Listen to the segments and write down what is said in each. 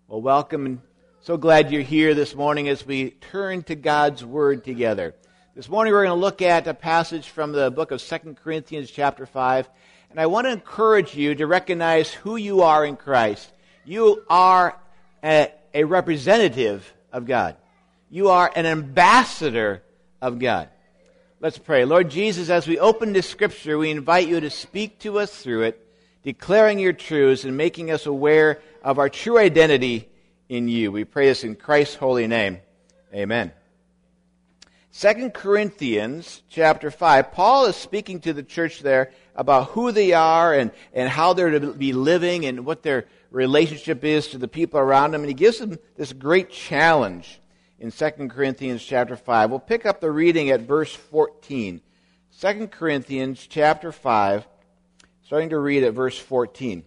Well, welcome, and so glad you're here this morning as we turn to God's Word together. This morning we're going to look at a passage from the book of 2 Corinthians chapter 5, and I want to encourage you to recognize who you are in Christ. You are a representative of God. You are an ambassador of God. Let's pray. Lord Jesus, as we open this Scripture, we invite you to speak to us through it, declaring your truths and making us aware of our true identity in you. We pray this in Christ's holy name. Amen. 2 Corinthians chapter 5, Paul is speaking to the church there about who they are and how they're to be living and what their relationship is to the people around them. And he gives them this great challenge in 2 Corinthians chapter 5. We'll pick up the reading at verse 14. 2 Corinthians chapter 5, starting to read at verse 14.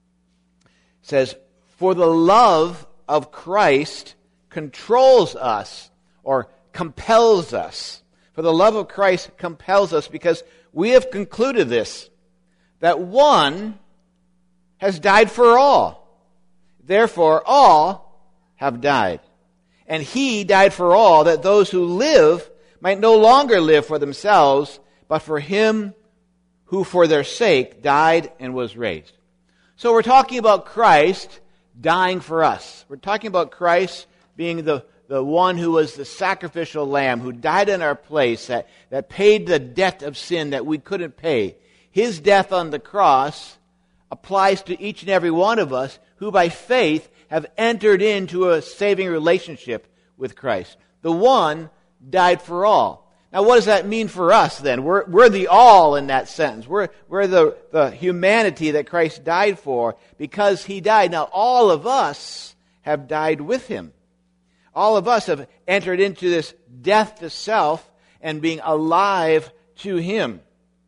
It says, "For the love of Christ controls us," or compels us. For the love of Christ compels us because we have concluded this, that one has died for all. Therefore, all have died. And he died for all, that those who live might no longer live for themselves, but for him who for their sake died and was raised. So we're talking about Christ dying for us. We're talking about Christ being the one who was the sacrificial lamb, who died in our place, that paid the debt of sin that we couldn't pay. His death on the cross applies to each and every one of us who by faith have entered into a saving relationship with Christ. The one died for all. Now, what does that mean for us then? We're the all in that sentence. We're the humanity that Christ died for because he died. Now, all of us have died with him. All of us have entered into this death to self and being alive to him.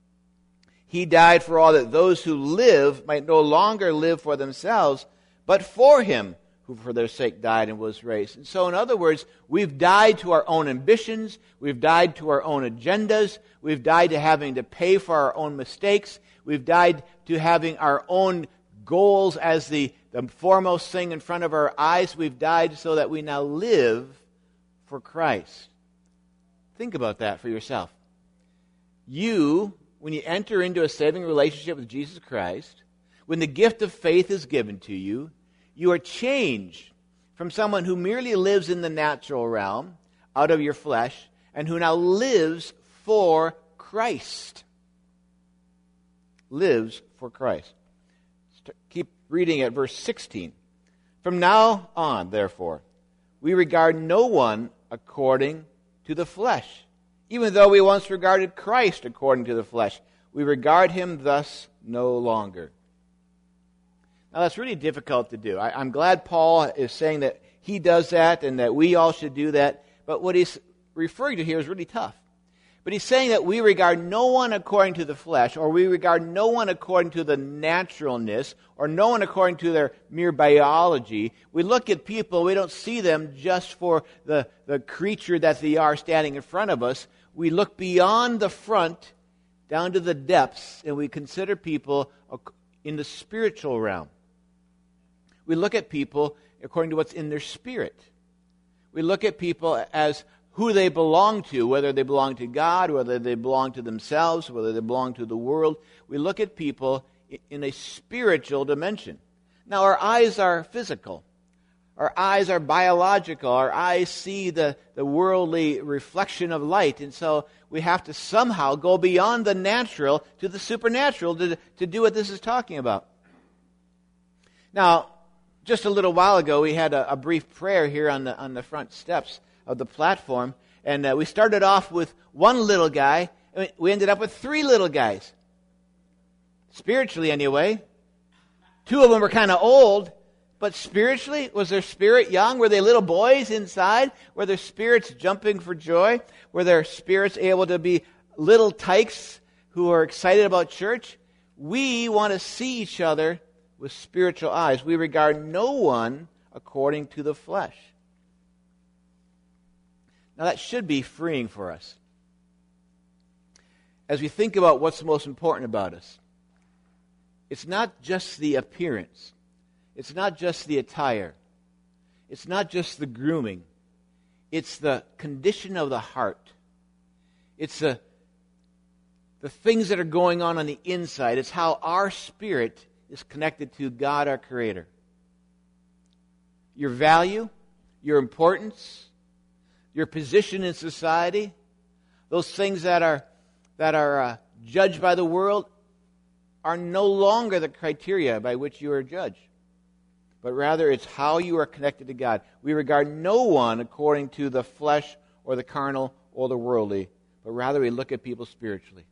He died for all, that those who live might no longer live for themselves, but for him who for their sake died and was raised. And so, in other words, we've died to our own ambitions, we've died to our own agendas, we've died to having to pay for our own mistakes, we've died to having our own goals as the foremost thing in front of our eyes. We've died so that we now live for Christ. Think about that for yourself. You, when you enter into a saving relationship with Jesus Christ, when the gift of faith is given to you, you are changed from someone who merely lives in the natural realm, out of your flesh, and who now lives for Christ. Lives for Christ. Keep reading at verse 16. "From now on, therefore, we regard no one according to the flesh. Even though we once regarded Christ according to the flesh, we regard him thus no longer." Now, that's really difficult to do. I'm glad Paul is saying that he does that and that we all should do that. But what he's referring to here is really tough. But he's saying that we regard no one according to the flesh, or we regard no one according to the naturalness, or no one according to their mere biology. We look at people, we don't see them just for the creature that they are standing in front of us. We look beyond the front down to the depths, and we consider people in the spiritual realm. We look at people according to what's in their spirit. We look at people as who they belong to, whether they belong to God, whether they belong to themselves, whether they belong to the world. We look at people in a spiritual dimension. Now, our eyes are physical. Our eyes are biological. Our eyes see the worldly reflection of light. And so we have to somehow go beyond the natural to the supernatural to do what this is talking about. Now, just a little while ago, we had a brief prayer here on the front steps of the platform. And we started off with one little guy. And we ended up with three little guys. Spiritually, anyway. Two of them were kind of old. But spiritually, was their spirit young? Were they little boys inside? Were their spirits jumping for joy? Were their spirits able to be little tykes who are excited about church? We want to see each other with spiritual eyes. We regard no one according to the flesh. Now that should be freeing for us. As we think about what's most important about us, it's not just the appearance. It's not just the attire. it's not just the grooming. It's the condition of the heart. It's the things that are going on the inside. It's how our spirit is connected to God, our Creator. Your value, your importance, your position in society, those things that are judged by the world are no longer the criteria by which you are judged. But rather it's how you are connected to God. We regard no one according to the flesh or the carnal or the worldly, but rather we look at people spiritually.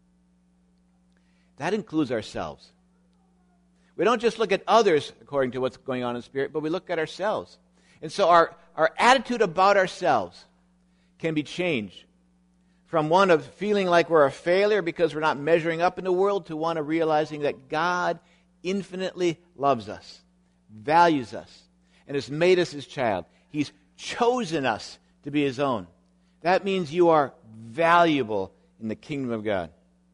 That includes ourselves. We don't just look at others according to what's going on in spirit, but we look at ourselves. And so our attitude about ourselves can be changed from one of feeling like we're a failure because we're not measuring up in the world to one of realizing that God infinitely loves us, values us, and has made us His child. He's chosen us to be His own. That means you are valuable in the kingdom of God.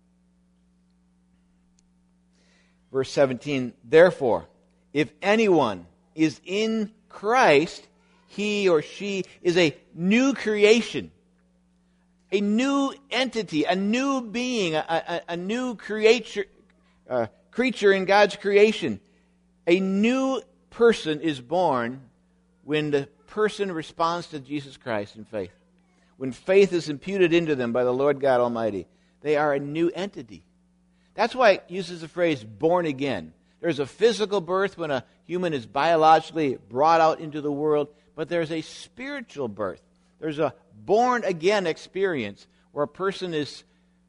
Verse 17, therefore, if anyone is in Christ, he or she is a new creation, a new entity, a new being, a new creature in God's creation. A new person is born when the person responds to Jesus Christ in faith. When faith is imputed into them by the Lord God Almighty, they are a new entity. That's why it uses the phrase born again. There's a physical birth when a human is biologically brought out into the world, but there's a spiritual birth. There's a born again experience where a person is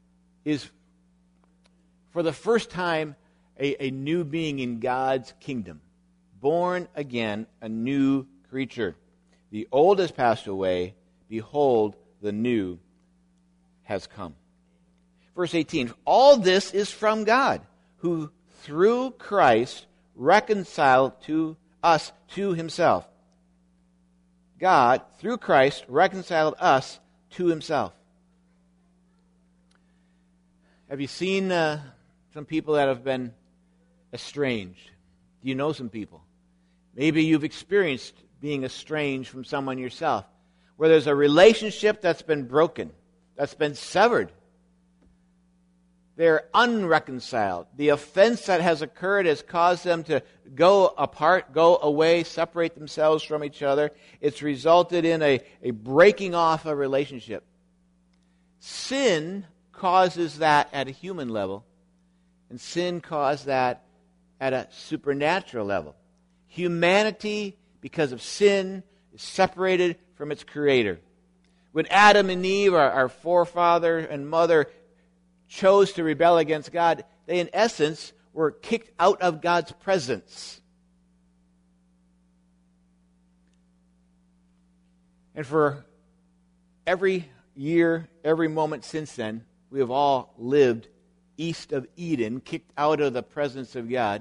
for the first time a new being in God's kingdom. Born again, a new creature. The old has passed away. Behold, the new has come. Verse 18, all this is from God, who through Christ reconciled to us to Himself. God, through Christ, reconciled us to Himself. Have you seen some people that have been estranged? Do you know some people? Maybe you've experienced being estranged from someone yourself, where there's a relationship that's been broken, that's been severed. They're unreconciled. The offense that has occurred has caused them to go apart, go away, separate themselves from each other. It's resulted in a breaking off a relationship. Sin causes that at a human level, and sin caused that at a supernatural level. Humanity, because of sin, is separated from its Creator. When Adam and Eve, our forefather and mother, chose to rebel against God, they in essence were kicked out of God's presence. And for every year, every moment since then, we have all lived east of Eden, kicked out of the presence of God.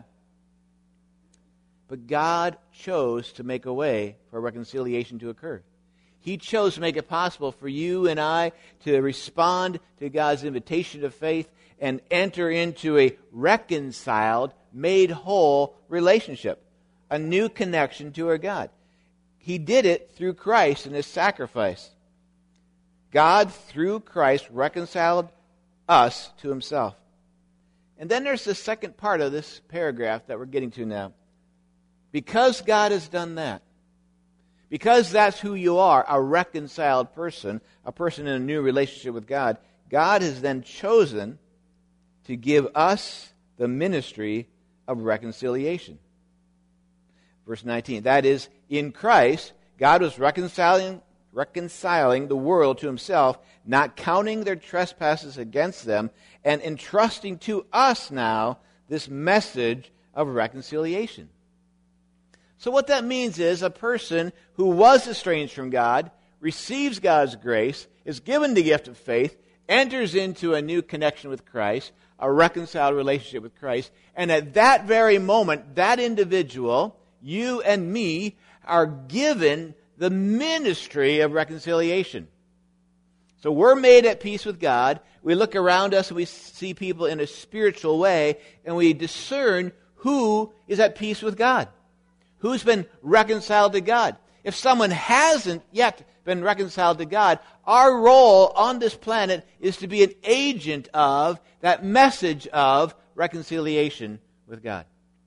But God chose to make a way for reconciliation to occur. He chose to make it possible for you and I to respond to God's invitation of faith and enter into a reconciled, made whole relationship, a new connection to our God. He did it through Christ and His sacrifice. God, through Christ, reconciled us to Himself. And then there's the second part of this paragraph that we're getting to now. Because God has done that, because that's who you are, a reconciled person, a person in a new relationship with God, God has then chosen to give us the ministry of reconciliation. Verse 19, that is, in Christ, God was reconciling the world to Himself, not counting their trespasses against them, and entrusting to us now this message of reconciliation. So what that means is a person who was estranged from God, receives God's grace, is given the gift of faith, enters into a new connection with Christ, a reconciled relationship with Christ, and at that very moment, that individual, you and me, are given the ministry of reconciliation. So we're made at peace with God. We look around us and we see people in a spiritual way, and we discern who is at peace with God. Who's been reconciled to God? If someone hasn't yet been reconciled to God, our role on this planet is to be an agent of that message of reconciliation with God.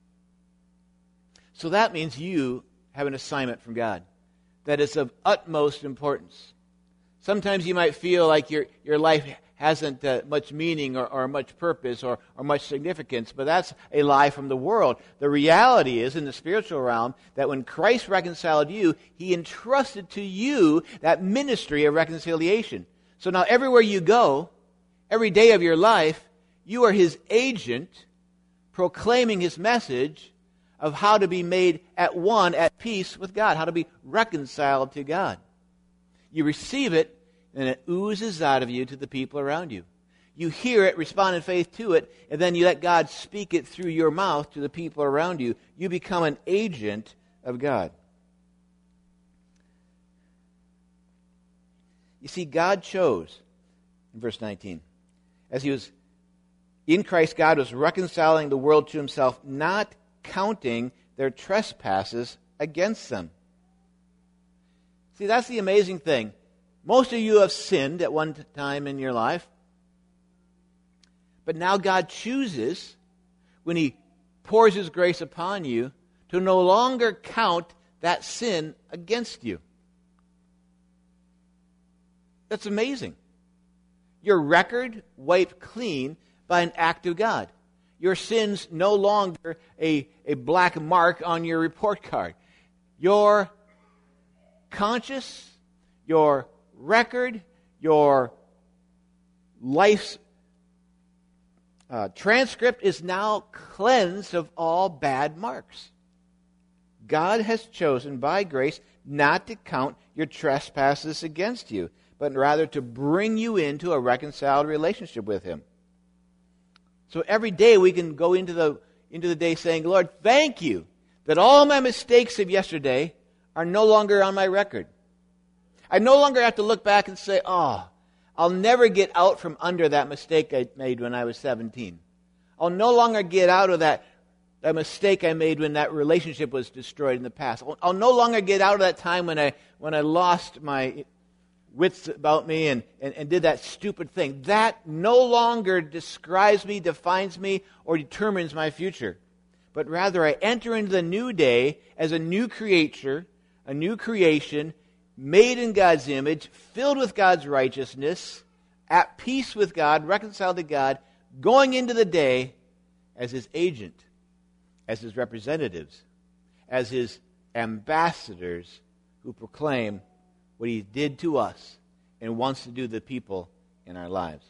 So that means you have an assignment from God that is of utmost importance. Sometimes you might feel like your life hasn't much meaning or much purpose or much significance, but that's a lie from the world. The reality is, in the spiritual realm, that when Christ reconciled you, He entrusted to you that ministry of reconciliation. So now everywhere you go, every day of your life, you are His agent, proclaiming His message of how to be made at one, at peace with God, how to be reconciled to God. You receive it, and it oozes out of you to the people around you. You hear it, respond in faith to it, and then you let God speak it through your mouth to the people around you. You become an agent of God. You see, God chose, in verse 19, as He was in Christ, God was reconciling the world to Himself, not counting their trespasses against them. See, that's the amazing thing. Most of you have sinned at one time in your life. But now God chooses, when He pours His grace upon you, to no longer count that sin against you. That's amazing. Your record wiped clean by an act of God. Your sin's no longer a black mark on your report card. Your conscience, your record, your life's transcript is now cleansed of all bad marks. God has chosen by grace not to count your trespasses against you, but rather to bring you into a reconciled relationship with Him. So every day we can go into the day saying, Lord, thank you that all my mistakes of yesterday are no longer on my record. I no longer have to look back and say, oh, I'll never get out from under that mistake I made when I was 17. I'll no longer get out of that mistake I made when that relationship was destroyed in the past. I'll no longer get out of that time when I lost my wits about me and did that stupid thing. That no longer describes me, defines me, or determines my future. But rather I enter into the new day as a new creature, a new creation, made in God's image, filled with God's righteousness, at peace with God, reconciled to God, going into the day as His agent, as His representatives, as His ambassadors who proclaim what He did to us and wants to do to the people in our lives.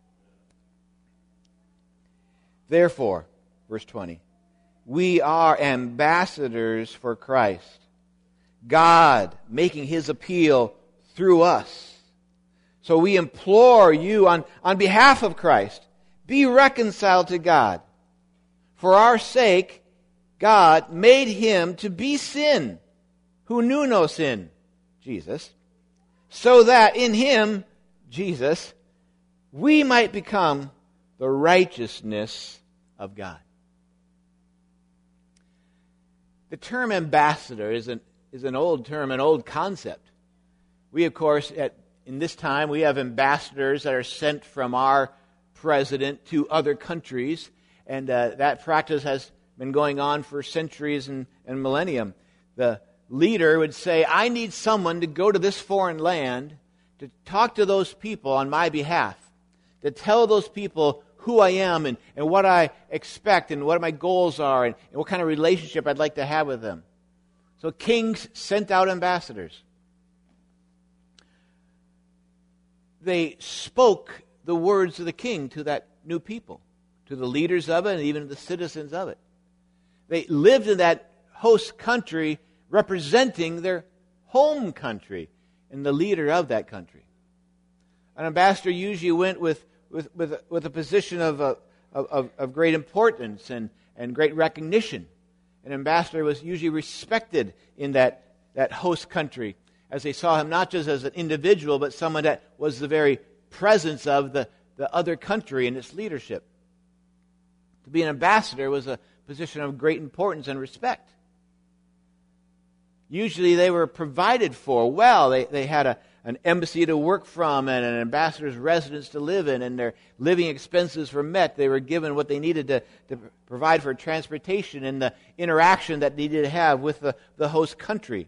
Therefore, verse 20, we are ambassadors for Christ, God making His appeal through us. So we implore you on behalf of Christ, be reconciled to God. For our sake, God made Him to be sin, who knew no sin, Jesus, so that in Him, Jesus, we might become the righteousness of God. The term ambassador is an old term, an old concept. We, of course, in this time, we have ambassadors that are sent from our president to other countries, and that practice has been going on for centuries and millennium. The leader would say, I need someone to go to this foreign land to talk to those people on my behalf, to tell those people who I am and what I expect and what my goals are and what kind of relationship I'd like to have with them. So kings sent out ambassadors. They spoke the words of the king to that new people, to the leaders of it and even the citizens of it. They lived in that host country representing their home country and the leader of that country. An ambassador usually went with a position of great importance and great recognition. An ambassador was usually respected in that host country, as they saw him not just as an individual, but someone that was the very presence of the other country and its leadership. To be an ambassador was a position of great importance and respect. Usually they were provided for well. They had an embassy to work from and an ambassador's residence to live in, and their living expenses were met. They were given what they needed to provide for transportation and the interaction that they needed to have with the host country.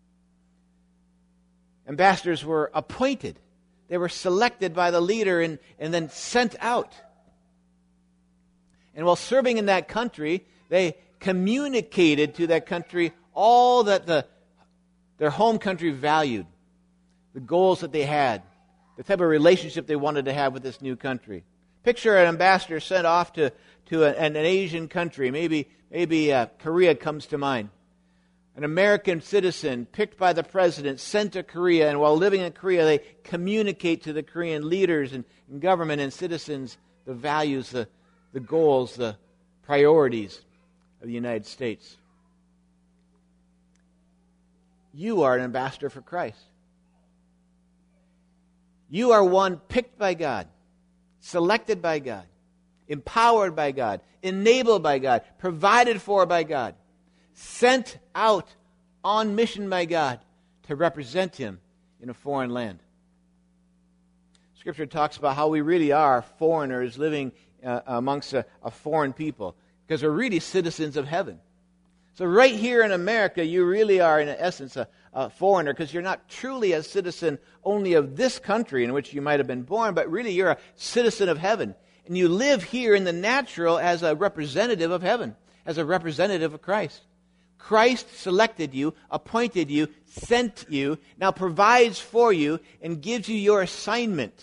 Ambassadors were appointed. They were selected by the leader and then sent out. And while serving in that country, they communicated to that country all that their home country valued, the goals that they had, the type of relationship they wanted to have with this new country. Picture an ambassador sent off to an Asian country. Maybe Korea comes to mind. An American citizen picked by the president, sent to Korea, and while living in Korea, they communicate to the Korean leaders and government and citizens the values, the goals, the priorities of the United States. You are an ambassador for Christ. You are one picked by God, selected by God, empowered by God, enabled by God, provided for by God, sent out on mission by God to represent Him in a foreign land. Scripture talks about how we really are foreigners living amongst a foreign people, because we're really citizens of heaven. So right here in America, you really are, in essence, a foreigner, because you're not truly a citizen only of this country in which you might have been born, but really you're a citizen of heaven. And you live here in the natural as a representative of heaven, as a representative of Christ. Christ selected you, appointed you, sent you, now provides for you, and gives you your assignment.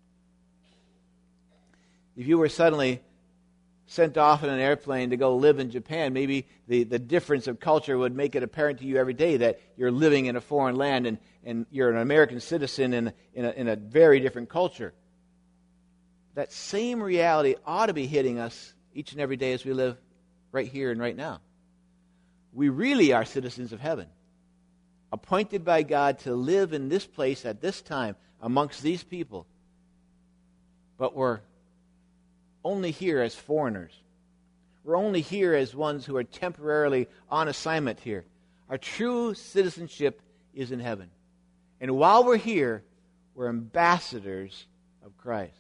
If you were suddenly sent off in an airplane to go live in Japan, maybe the difference of culture would make it apparent to you every day that you're living in a foreign land and you're an American citizen in a very different culture. That same reality ought to be hitting us each and every day as we live right here and right now. We really are citizens of heaven, appointed by God to live in this place at this time amongst these people. But we're only here as foreigners. We're only here as ones who are temporarily on assignment here. Our true citizenship is in heaven. And while we're here, we're ambassadors of Christ.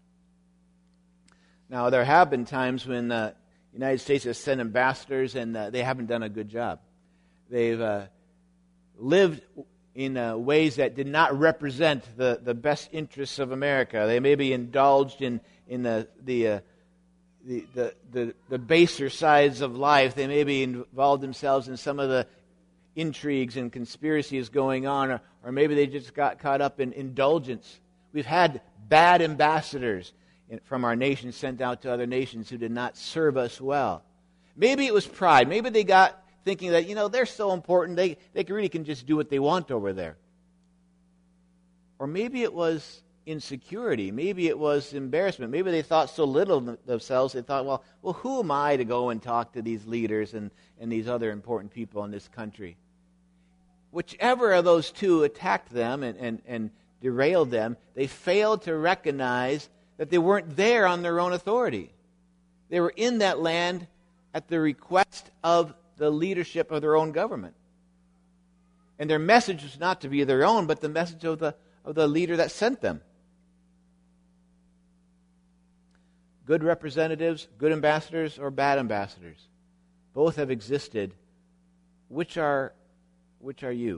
Now, there have been times when the United States has sent ambassadors and they haven't done a good job. They've lived in ways that did not represent the best interests of America. They maybe indulged in the baser sides of life. They maybe involved themselves in some of the intrigues and conspiracies going on, or maybe they just got caught up in indulgence. We've had bad ambassadors from our nation sent out to other nations who did not serve us well. Maybe it was pride. Maybe they got thinking that, they're so important, they really can just do what they want over there. Or maybe it was insecurity. Maybe it was embarrassment. Maybe they thought so little of themselves, they thought, well, who am I to go and talk to these leaders and these other important people in this country? Whichever of those two attacked them and derailed them, they failed to recognize that they weren't there on their own authority. They were in that land at the request of the leadership of their own government. And their message was not to be their own, but the message of the leader that sent them. Good representatives, good ambassadors, or bad ambassadors, both have existed. Which are you?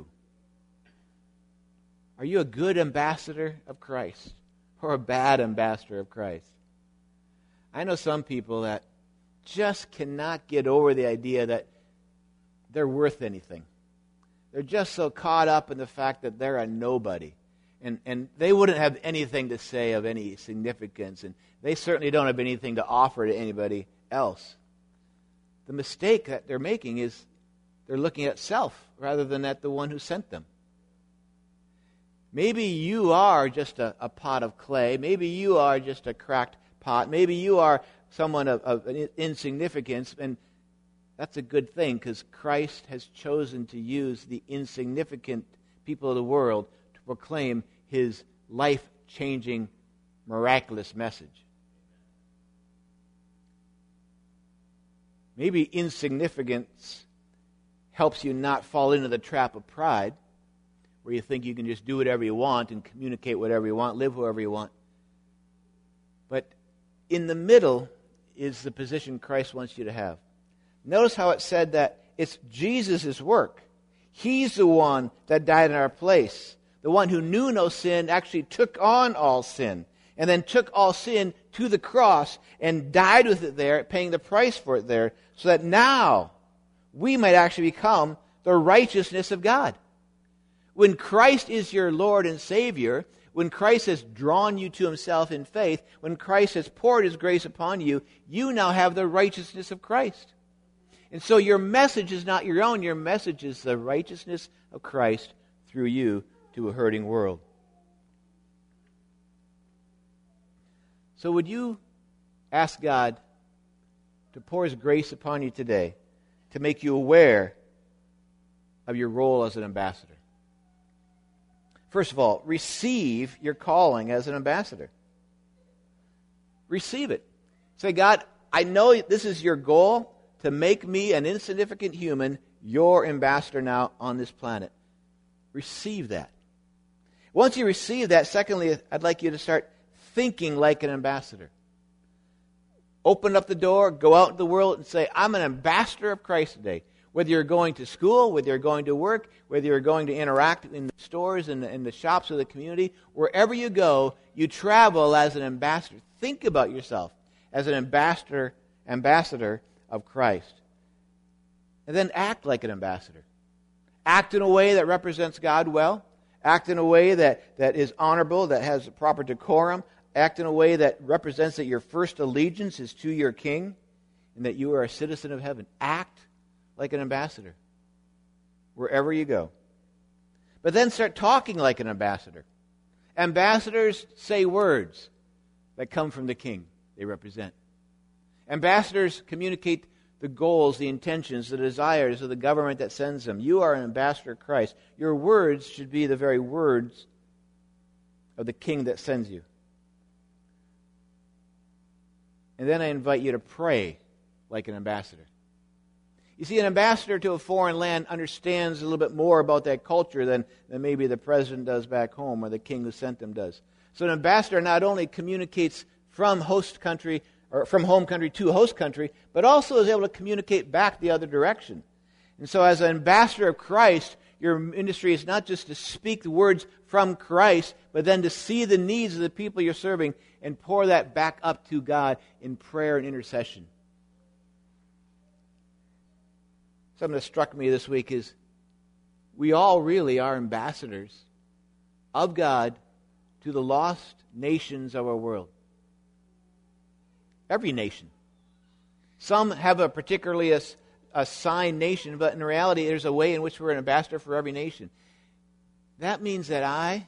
Are you a good ambassador of Christ or a bad ambassador of Christ? I know some people that just cannot get over the idea that they're worth anything. They're just so caught up in the fact that they're a nobody. And they wouldn't have anything to say of any significance. And they certainly don't have anything to offer to anybody else. The mistake that they're making is they're looking at self rather than at the one who sent them. Maybe you are just a pot of clay. Maybe you are just a cracked pot. Maybe you are someone of insignificance. And that's a good thing, because Christ has chosen to use the insignificant people of the world to proclaim His life-changing, miraculous message. Maybe insignificance helps you not fall into the trap of pride, where you think you can just do whatever you want and communicate whatever you want, live however you want. But in the middle is the position Christ wants you to have. Notice how it said that it's Jesus' work. He's the one that died in our place. The one who knew no sin actually took on all sin, and then took all sin to the cross and died with it there, paying the price for it there, so that now we might actually become the righteousness of God. When Christ is your Lord and Savior, when Christ has drawn you to himself in faith, when Christ has poured his grace upon you, you now have the righteousness of Christ. And so your message is not your own. Your message is the righteousness of Christ through you to a hurting world. So would you ask God to pour his grace upon you today to make you aware of your role as an ambassador? First of all, receive your calling as an ambassador. Receive it. Say, God, I know this is your goal, to make me an insignificant human, your ambassador now on this planet. Receive that. Once you receive that, secondly, I'd like you to start thinking like an ambassador. Open up the door, go out in the world and say, I'm an ambassador of Christ today. Whether you're going to school, whether you're going to work, whether you're going to interact in the stores and in the shops of the community, wherever you go, you travel as an ambassador. Think about yourself as an ambassador of Christ. And then act like an ambassador. Act in a way that represents God well. Act in a way that is honorable, that has proper decorum. Act in a way that represents that your first allegiance is to your King and that you are a citizen of heaven. Act like an ambassador wherever you go. But then start talking like an ambassador. Ambassadors say words that come from the King they represent. Ambassadors communicate the goals, the intentions, the desires of the government that sends them. You are an ambassador of Christ. Your words should be the very words of the King that sends you. And then I invite you to pray like an ambassador. You see, an ambassador to a foreign land understands a little bit more about that culture than maybe the president does back home or the king who sent them does. So an ambassador not only communicates from host country or from home country to host country, but also is able to communicate back the other direction. And so as an ambassador of Christ, your ministry is not just to speak the words from Christ, but then to see the needs of the people you're serving and pour that back up to God in prayer and intercession. Something that struck me this week is we all really are ambassadors of God to the lost nations of our world. Every nation. Some have a particularly assigned nation, but in reality there's a way in which we're an ambassador for every nation. That means that I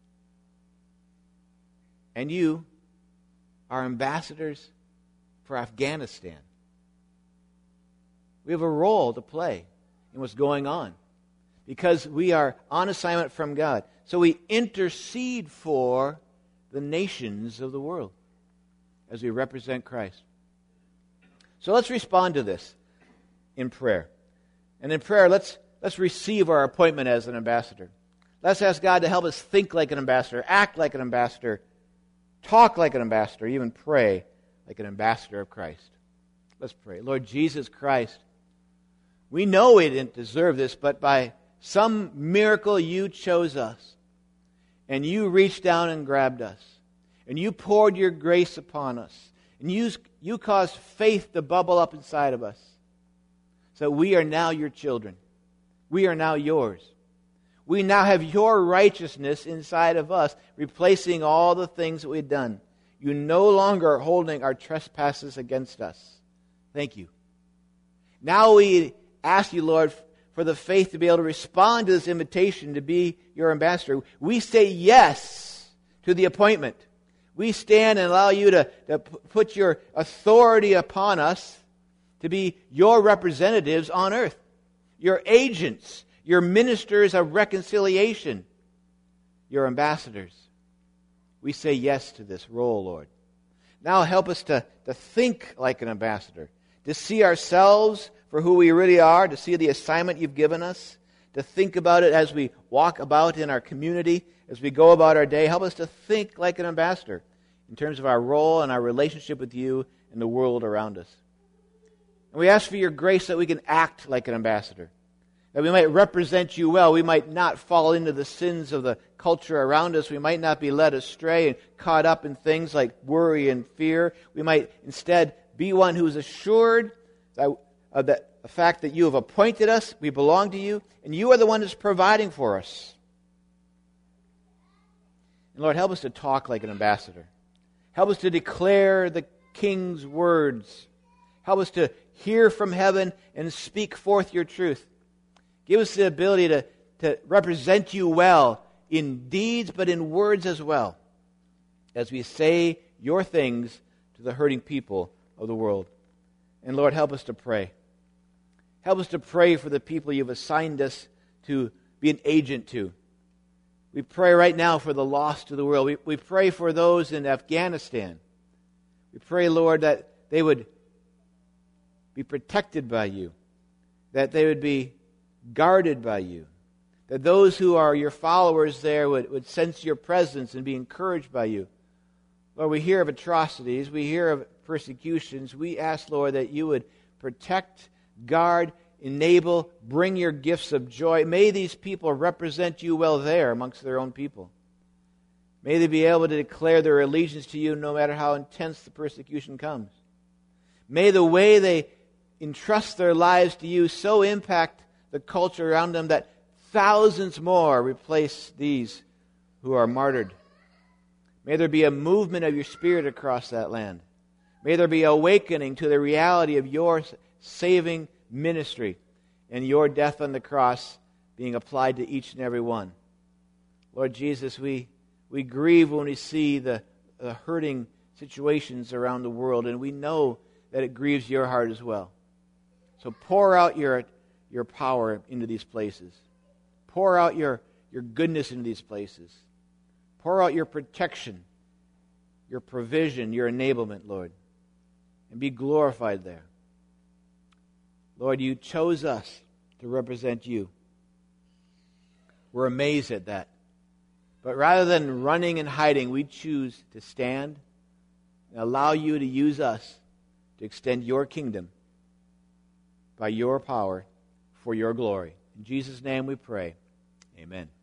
and you are ambassadors for Afghanistan. We have a role to play in what's going on because we are on assignment from God. So we intercede for the nations of the world as we represent Christ. So let's respond to this in prayer. And in prayer, let's receive our appointment as an ambassador. Let's ask God to help us think like an ambassador, act like an ambassador, talk like an ambassador, even pray like an ambassador of Christ. Let's pray. Lord Jesus Christ, we know we didn't deserve this, but by some miracle you chose us. And you reached down and grabbed us. And you poured your grace upon us. And you caused faith to bubble up inside of us. So we are now your children. We are now yours. We now have your righteousness inside of us, replacing all the things that we've done. You no longer are holding our trespasses against us. Thank you. Now we ask you, Lord, for the faith to be able to respond to this invitation to be your ambassador. We say yes to the appointment. We stand and allow you to put your authority upon us to be your representatives on earth, your agents, your ministers of reconciliation, your ambassadors. We say yes to this role, Lord. Now help us to think like an ambassador, to see ourselves for who we really are, to see the assignment you've given us, to think about it as we walk about in our community, as we go about our day. Help us to think like an ambassador in terms of our role and our relationship with you and the world around us. And we ask for your grace that we can act like an ambassador, that we might represent you well. We might not fall into the sins of the culture around us. We might not be led astray and caught up in things like worry and fear. We might instead be one who is assured of the fact that you have appointed us, we belong to you, and you are the one who's providing for us. And Lord, help us to talk like an ambassador. Help us to declare the King's words. Help us to hear from heaven and speak forth your truth. Give us the ability to represent you well in deeds, but in words as well, as we say your things to the hurting people of the world. And Lord, help us to pray. Help us to pray for the people you've assigned us to be an agent to. We pray right now for the lost of the world. We pray for those in Afghanistan. We pray, Lord, that they would be protected by you, that they would be guarded by you, that those who are your followers there would sense your presence and be encouraged by you. Lord, we hear of atrocities, we hear of persecutions. We ask, Lord, that you would protect, guard, enable, bring your gifts of joy. May these people represent you well there amongst their own people. May they be able to declare their allegiance to you no matter how intense the persecution comes. May the way they entrust their lives to you so impact the culture around them that thousands more replace these who are martyred. May there be a movement of your Spirit across that land. May there be awakening to the reality of your saving ministry and your death on the cross being applied to each and every one. Lord Jesus, we grieve when we see the hurting situations around the world, and we know that it grieves your heart as well. So pour out your power into these places. Pour out your goodness into these places. Pour out your protection, your provision, your enablement, Lord, and be glorified there. Lord, you chose us to represent you. We're amazed at that. But rather than running and hiding, we choose to stand and allow you to use us to extend your kingdom by your power for your glory. In Jesus' name we pray. Amen.